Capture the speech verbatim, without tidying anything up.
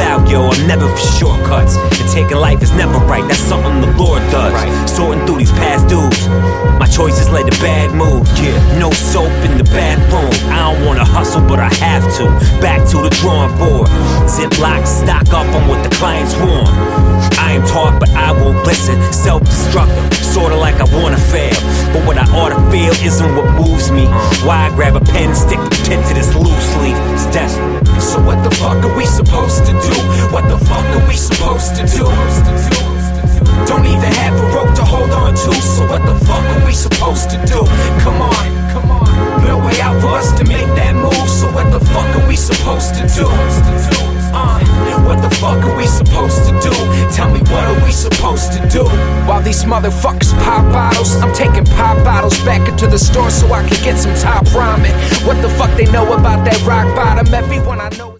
out, yo, I'm never for shortcuts. And taking life is never right, that's something the Lord does. Sorting through these past dues, my choices led to bad mood. Yeah, no soap in the bathroom. I don't wanna hustle, but I have to. Back to the drawing board. Ziploc, stock up on what the clients want. I am taught, but I won't listen. Self-destructive, sorta like I wanna fail, but what I ought to feel isn't what moves me. Why I grab a pen, stick the pen to this loose leaf. It's desperate. So what the fuck are we supposed to do? What the fuck are we supposed to do? Don't even have a rope to hold on to. So what the fuck are we supposed to do? Come on, come on. No way out for us to make that move. So what the fuck are we supposed to do? Uh, what the fuck are we supposed to do? Tell me, what are we supposed to do? While these motherfuckers pop bottles, I'm taking pop bottles back into the store so I can get some top ramen. What the fuck they know about that rock bottom? Everyone I know